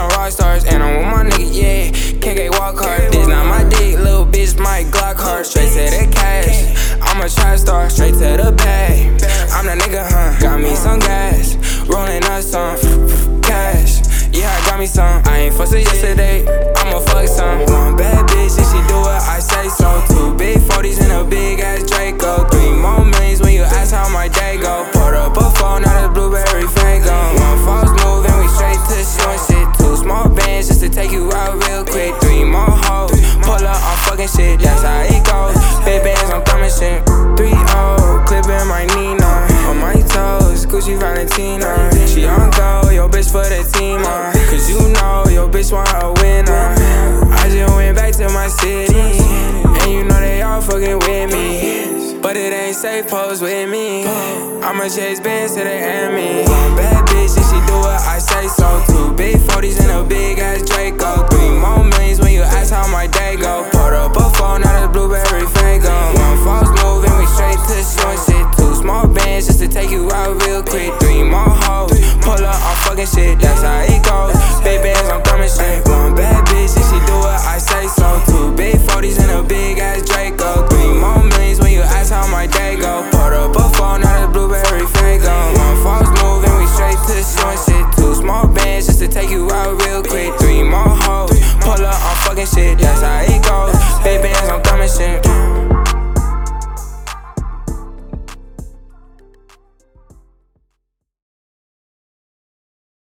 some rock stars, and I'm with my nigga, yeah. KK walk hard. This not my dick, little bitch, my Glock hard. Straight to the cash. I'm a trap star, straight to the bag. I'm that nigga, huh? Got me some gas, rolling up some cash. Yeah, I got me some. I ain't fussed with yesterday, I'ma fuck some. One bad bitch, and she do what I say so. 2 big 40s and a big ass Draco. 3 more millions when you ask how my day go. Poured up a phone, now the blueberry Fago. One false move and we straight to short shit. 2 small bands just to take you out real quick. 3 more hoes, pull up, I'm fucking shit. That's how it goes. Big bands, I'm thumbing shit. 3-0, clipping my Nina. On my toes, Gucci Valentina. She on go, yo bitch for the team, cause you know your bitch want a winner. I just went back to my city, and you know they all fucking with me. But it ain't safe, pose with me. I'ma chase bands to the enemy. One bad bitch, and she do what I say so.